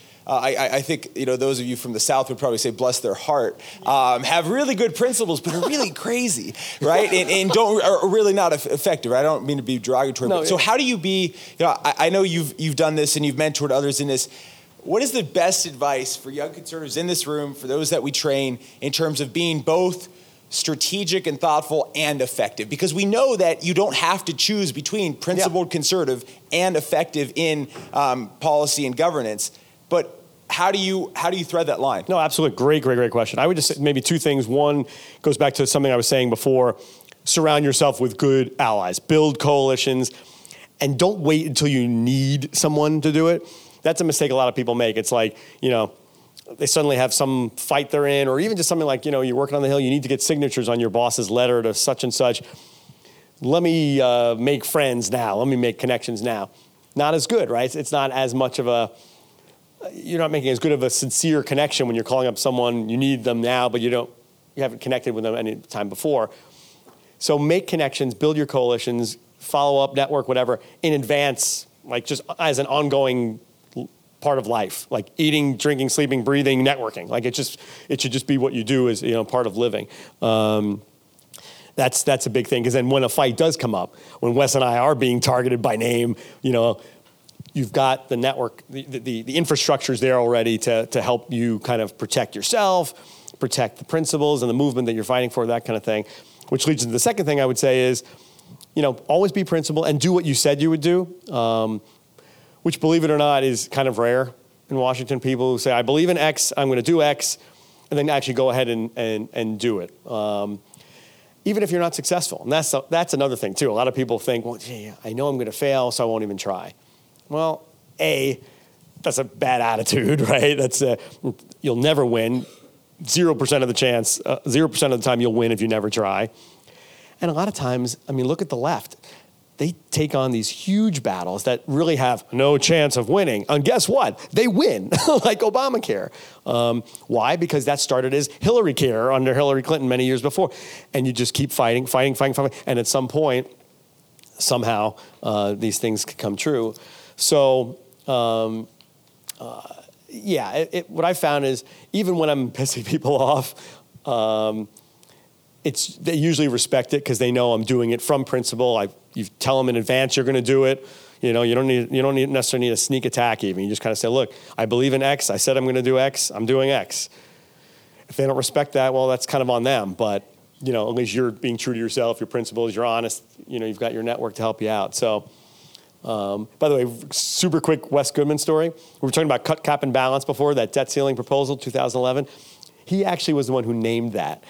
I think those of you from the South would probably say bless their heart, have really good principles, but are really crazy, right? and are really not effective. I don't mean to be derogatory, but so how do you be? I know you've done this and you've mentored others in this. What is the best advice for young conservatives in this room, for those that we train, in terms of being both strategic and thoughtful and effective? Because we know that you don't have to choose between principled conservative and effective in policy and governance. But how do you thread that line? No, absolutely. Great question. I would just say maybe two things. One goes back to something I was saying before. Surround yourself with good allies. Build coalitions. And don't wait until you need someone to do it. That's a mistake a lot of people make. It's they suddenly have some fight they're in, or even just something like, you're working on the Hill, you need to get signatures on your boss's letter to such and such. Let me make friends now. Let me make connections now. Not as good, right? It's not as much of you're not making as good of a sincere connection when you're calling up someone, you need them now, but you haven't connected with them any time before. So make connections, build your coalitions, follow up, network, whatever, in advance, just as an ongoing part of life, like eating, drinking, sleeping, breathing, networking. It should just be what you do as part of living. That's a big thing, because then when a fight does come up, when Wes and I are being targeted by name, you've got the network, the infrastructure's there already to help you kind of protect yourself, protect the principles and the movement that you're fighting for, that kind of thing. Which leads to the second thing I would say is, always be principled and do what you said you would do. Which, believe it or not, is kind of rare in Washington. People who say, I believe in X, I'm going to do X, and then actually go ahead and do it. Even if you're not successful. And that's another thing, too. A lot of people think, well, gee, I know I'm going to fail, so I won't even try. Well, that's a bad attitude, right? You'll never win. 0% of the chance, 0% of the time you'll win if you never try. And a lot of times, look at the left. they take on these huge battles that really have no chance of winning. And guess what? They win, like Obamacare. Why? Because that started as Hillary Care under Hillary Clinton many years before. And you just keep fighting. And at some point, somehow, these things could come true. So, what I found is even when I'm pissing people off, they usually respect it because they know I'm doing it from principle. You tell them in advance you're going to do it. You don't necessarily need a sneak attack even. You just kind of say, look, I believe in X. I said I'm going to do X. I'm doing X. If they don't respect that, well, that's kind of on them. But at least you're being true to yourself, your principles. You're honest. You've got your network to help you out. So, by the way, super quick Wes Goodman story. We were talking about cut, cap, and balance before, that debt ceiling proposal, 2011. He actually was the one who named that.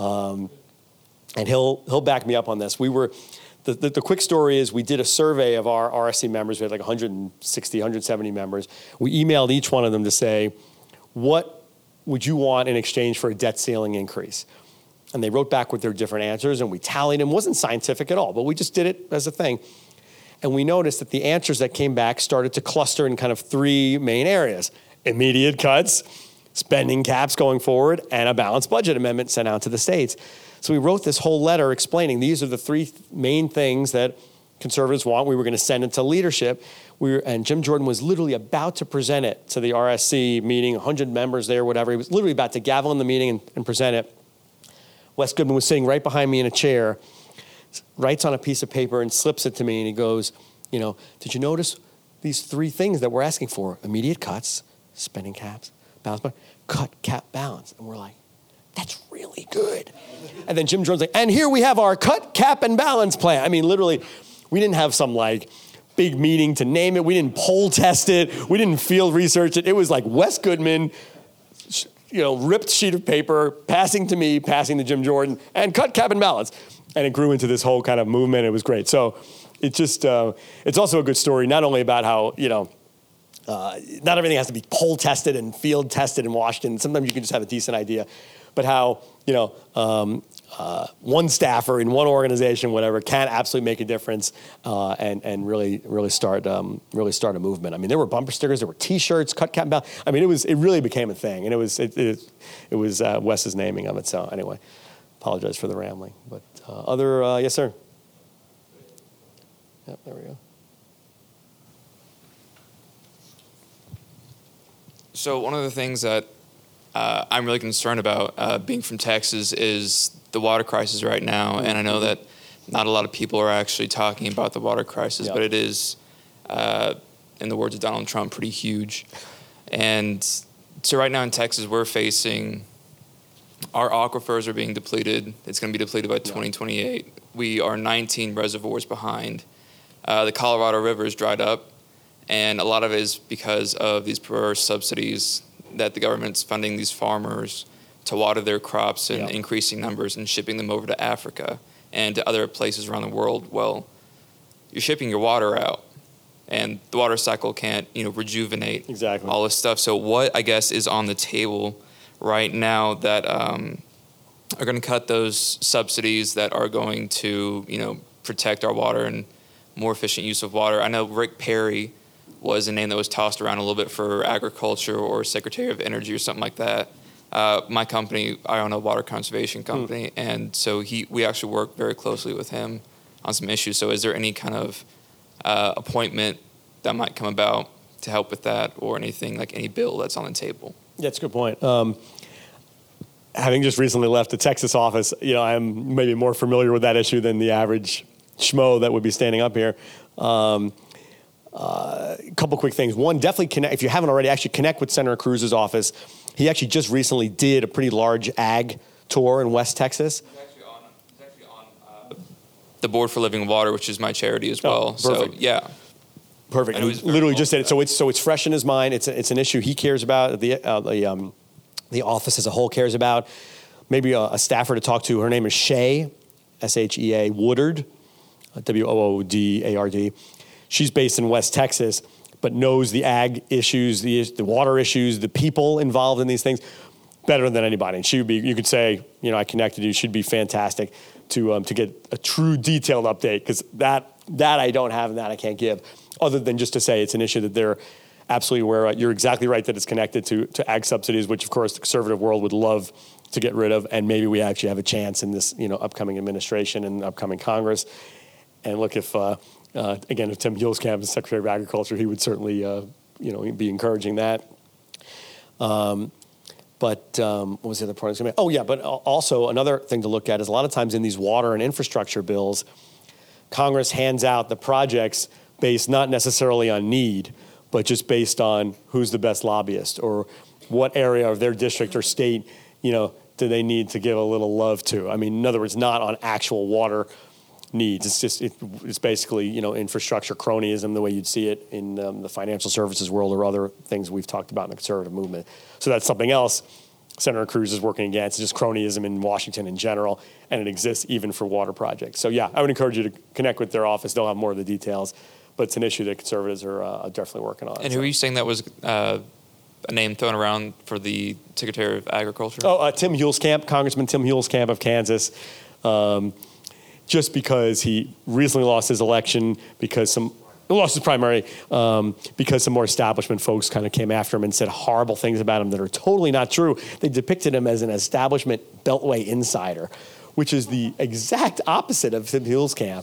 And he'll back me up on this. We were, the quick story is we did a survey of our RSC members. We had like 160, 170 members. We emailed each one of them to say, what would you want in exchange for a debt ceiling increase? And they wrote back with their different answers, and we tallied them. It wasn't scientific at all, but we just did it as a thing. And we noticed that the answers that came back started to cluster in kind of three main areas: immediate cuts, spending caps going forward, and a balanced budget amendment sent out to the states. So we wrote this whole letter explaining these are the three main things that conservatives want. We were going to send it to leadership. And Jim Jordan was literally about to present it to the RSC meeting, 100 members there, whatever. He was literally about to gavel in the meeting and present it. Wes Goodman was sitting right behind me in a chair, writes on a piece of paper and slips it to me, and he goes, did you notice these three things that we're asking for? Immediate cuts, spending caps, balance, cut, cap, balance. And we're like, that's really good. And then Jim Jordan's like, and here we have our cut, cap, and balance plan. I mean, literally, we didn't have some big meeting to name it. We didn't poll test it. We didn't field research it. It was like Wes Goodman, ripped sheet of paper, passing to me, passing to Jim Jordan, and cut, cap, and balance. And it grew into this whole kind of movement. It was great. So it just, it's also a good story, not only about how, not everything has to be poll tested and field tested in Washington. Sometimes you can just have a decent idea. But how, one staffer in one organization, whatever, can absolutely make a difference and really start a movement. I mean, there were bumper stickers, there were T-shirts, cut, cap, and balance. I mean, it really became a thing, and it was Wes's naming of it. So anyway, apologize for the rambling. But yes, sir. Yep, there we go. So one of the things that I'm really concerned about being from Texas is the water crisis right now. And I know that not a lot of people are actually talking about the water crisis, but it is, in the words of Donald Trump, pretty huge. And so right now in Texas, we're facing, our aquifers are being depleted. It's going to be depleted by 2028. We are 19 reservoirs behind. The Colorado River is dried up, and a lot of it is because of these perverse subsidies that the government's funding these farmers to water their crops in increasing numbers and shipping them over to Africa and to other places around the world. Well, you're shipping your water out, and the water cycle can't, rejuvenate all this stuff. So what, I guess, is on the table right now that are going to cut those subsidies that are going to, protect our water and more efficient use of water? I know Rick Perry was a name that was tossed around a little bit for agriculture or Secretary of Energy or something like that. My company, I own a water conservation company, and so we actually work very closely with him on some issues. So is there any kind of appointment that might come about to help with that, or anything, like any bill that's on the table? Yeah, that's a good point. Having just recently left the Texas office, I'm maybe more familiar with that issue than the average schmo that would be standing up here. A couple quick things. One, definitely connect, if you haven't already, actually connect with Senator Cruz's office. He actually just recently did a pretty large ag tour in West Texas. He's actually on the Board for Living Water, which is my charity as well. Perfect. So, yeah. Perfect. He literally just did it. So it's fresh in his mind. It's an issue he cares about. The office as a whole cares about. Maybe a staffer to talk to. Her name is Shea, S-H-E-A, Woodard, W-O-O-D-A-R-D. She's based in West Texas, but knows the ag issues, the water issues, the people involved in these things. better than anybody. And she would be, you could say, I connected you, she'd be fantastic to get a true detailed update, because that I don't have and that I can't give, other than just to say it's an issue that they're absolutely aware of. You're exactly right that it's connected to ag subsidies, which of course the conservative world would love to get rid of, and maybe we actually have a chance in this upcoming administration and upcoming Congress. And look, if again, if Tim Huelskamp is Secretary of Agriculture, he would certainly be encouraging that. But what was the other part I was going to make? Oh, yeah, but also another thing to look at is a lot of times in these water and infrastructure bills, Congress hands out the projects based not necessarily on need, but just based on who's the best lobbyist or what area of their district or state, do they need to give a little love to. I mean, in other words, not on actual water needs. It's just, it's basically, infrastructure cronyism, the way you'd see it in the financial services world or other things we've talked about in the conservative movement. So that's something else Senator Cruz is working against, just cronyism in Washington in general, and it exists even for water projects. So yeah, I would encourage you to connect with their office. They'll have more of the details, but it's an issue that conservatives are definitely working on. And who are you saying that was a name thrown around for the Secretary of Agriculture? Oh, Tim Huelskamp, Congressman Tim Huelskamp of Kansas. Just because he recently lost his election, lost his primary, because some more establishment folks kind of came after him and said horrible things about him that are totally not true. They depicted him as an establishment beltway insider, which is the exact opposite of Tim Huelskamp.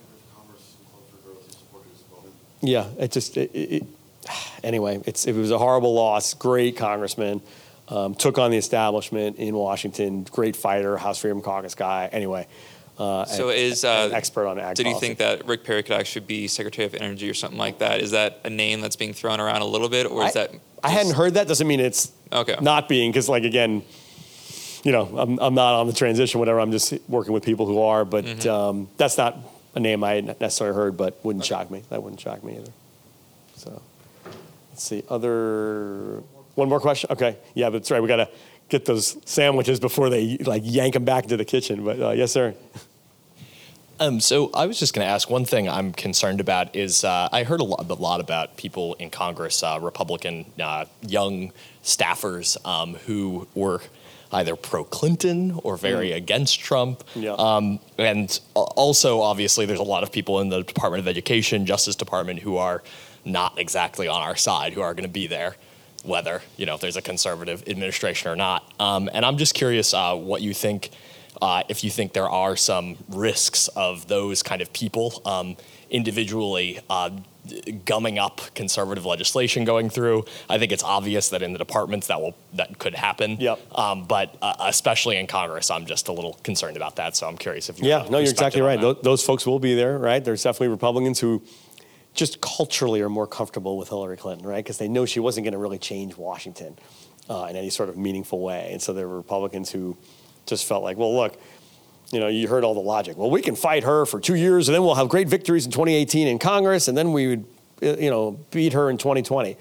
Yeah, anyway, it was a horrible loss. Great congressman, took on the establishment in Washington. Great fighter, House Freedom Caucus guy. Anyway. So is an expert on ag did you policy. think that Rick Perry could actually be Secretary of Energy or something like that? Is that a name that's being thrown around a little bit, or is that? I hadn't heard that. Doesn't mean it's not being, because again, I'm not on the transition, whatever. I'm just working with people who are, but that's not a name I had necessarily heard, but wouldn't shock me. That wouldn't shock me either. So let's see. One more question. Okay, yeah, but that's right. We got to get those sandwiches before they yank them back into the kitchen. But yes, sir. So I was just going to ask, one thing I'm concerned about is I heard a lot about people in Congress, Republican young staffers who were either pro-Clinton or very against Trump. Yeah. And also, obviously, there's a lot of people in the Department of Education, Justice Department, who are not exactly on our side, who are going to be there, whether, if there's a conservative administration or not. And I'm just curious what you think, if you think there are some risks of those kind of people individually gumming up conservative legislation going through. I think it's obvious that in the departments that could happen. Yep. But especially in Congress, I'm just a little concerned about that. So I'm curious if you have you're exactly right. Those folks will be there, right? There's definitely Republicans who just culturally are more comfortable with Hillary Clinton, right? Because they know she wasn't going to really change Washington in any sort of meaningful way. And so there were Republicans who just felt like, well, look, you heard all the logic. Well, we can fight her for 2 years, and then we'll have great victories in 2018 in Congress, and then we would, beat her in 2020.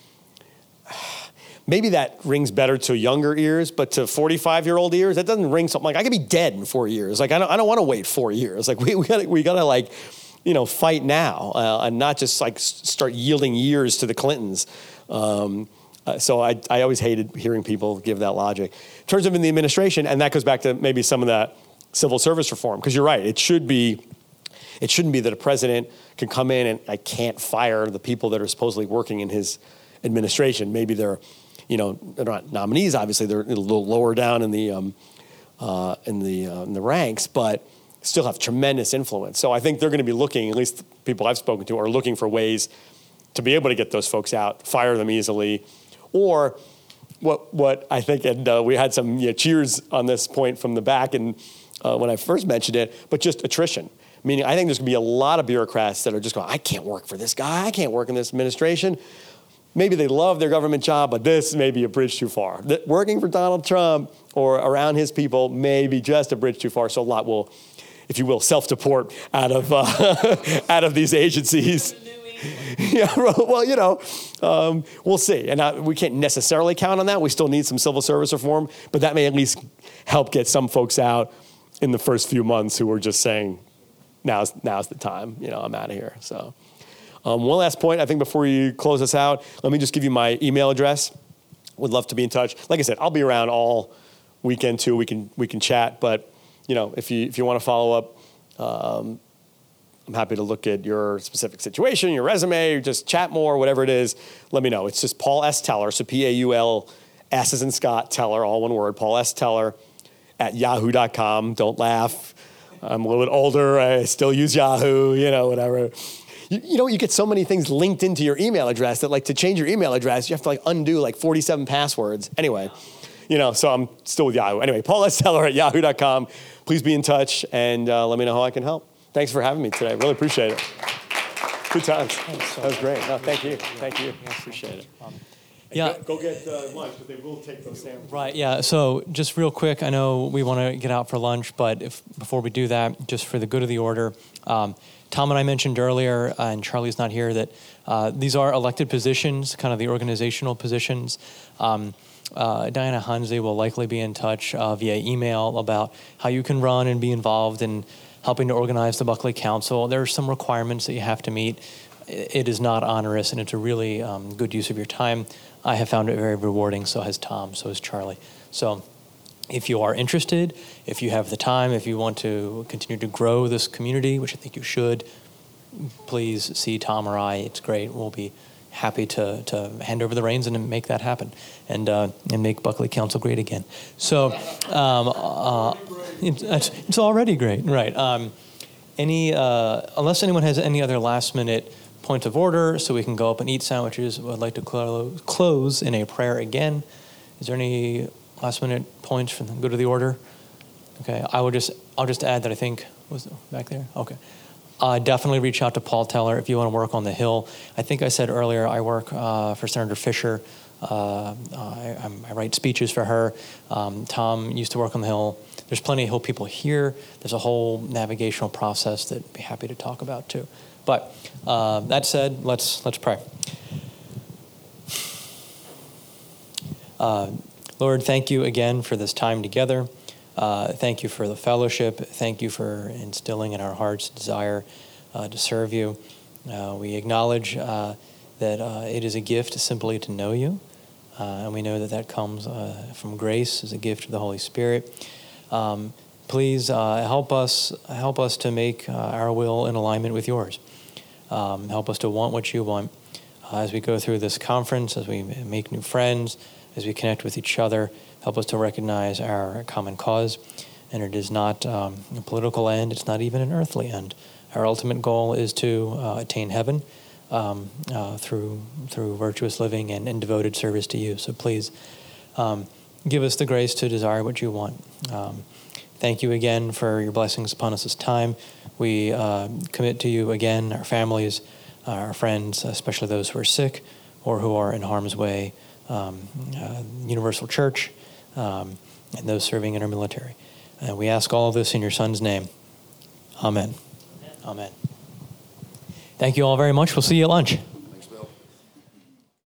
Maybe that rings better to younger ears, but to 45-year-old ears, that doesn't ring something like, I could be dead in 4 years. I don't want to wait 4 years. We gotta fight now and not just start yielding years to the Clintons. So I always hated hearing people give that logic. In terms of in the administration, and that goes back to maybe some of that civil service reform, because you're right, it shouldn't be that a president can come in and I can't fire the people that are supposedly working in his administration. Maybe they're not nominees, obviously they're a little lower down in the ranks, but still have tremendous influence. So I think they're going to be looking, at least the people I've spoken to are looking for ways to be able to get those folks out, fire them easily, or what I think, and we had some cheers on this point from the back and when I first mentioned it, but just attrition. Meaning I think there's going to be a lot of bureaucrats that are just going, I can't work for this guy, I can't work in this administration. Maybe they love their government job, but this may be a bridge too far. Working for Donald Trump or around his people may be just a bridge too far, so a lot will, if you will, self-deport out of these agencies. Yeah, well, we'll see. And we can't necessarily count on that. We still need some civil service reform, but that may at least help get some folks out in the first few months who are just saying, now's the time, I'm out of here. So one last point, I think before you close us out, let me just give you my email address. would love to be in touch. Like I said, I'll be around all weekend too. We can chat. But if you want to follow up, I'm happy to look at your specific situation, your resume, or just chat more, whatever it is. Let me know. It's just Paul S. Teller, so Paul S as in Scott Teller, all one word. Paul S. Teller at yahoo.com. Don't laugh. I'm a little bit older. I still use Yahoo. Whatever. You get so many things linked into your email address that to change your email address, you have to undo 47 passwords. Anyway, so I'm still with Yahoo. Anyway, Paul S. Teller at yahoo.com. Please be in touch and let me know how I can help. Thanks for having me today. Really appreciate it. Good times. That was great. No, thank you. Thank you. I appreciate it. Go get lunch, but they will take those sandwiches. Right, yeah. So just real quick, I know we want to get out for lunch, but before we do that, just for the good of the order, Tom and I mentioned earlier, and Charlie's not here, that these are elected positions, kind of the organizational positions. Diana Hanze will likely be in touch via email about how you can run and be involved in helping to organize the Buckley Council. There are some requirements that you have to meet. It is not onerous, and it's a really good use of your time. I have found it very rewarding, so has Tom, so has Charlie. So if you are interested, if you have the time, if you want to continue to grow this community, which I think you should, please see Tom or I. It's great. We'll be happy to hand over the reins and make that happen and make Buckley Council great again. So it's already great, right? Unless anyone has any other last minute points of order, so we can go up and eat sandwiches, I'd like to close in a prayer again. Is there any last minute points from the good of the order? Okay, I'll just add that I think was it back there. Okay. Definitely reach out to Paul Teller if you want to work on the Hill. I think I said earlier I work for Senator Fisher. I write speeches for her. Tom used to work on the Hill. There's plenty of Hill people here. There's a whole navigational process that I'd be happy to talk about too. But that said, let's pray. Lord, thank you again for this time together. Thank you for the fellowship. Thank you for instilling in our hearts desire to serve you. We acknowledge that it is a gift simply to know you, and we know that comes from grace as a gift of the Holy Spirit. Please help us to make our will in alignment with yours. Help us to want what you want as we go through this conference, as we make new friends, as we connect with each other. Help us to recognize our common cause, and it is not a political end. It's not even an earthly end. Our ultimate goal is to attain heaven through virtuous living and devoted service to you. So please give us the grace to desire what you want. Thank you again for your blessings upon us this time. We commit to you again, our families, our friends, especially those who are sick or who are in harm's way, Universal Church, and those serving in our military. And we ask all of this in your Son's name. Amen. Amen. Thank you all very much. We'll see you at lunch.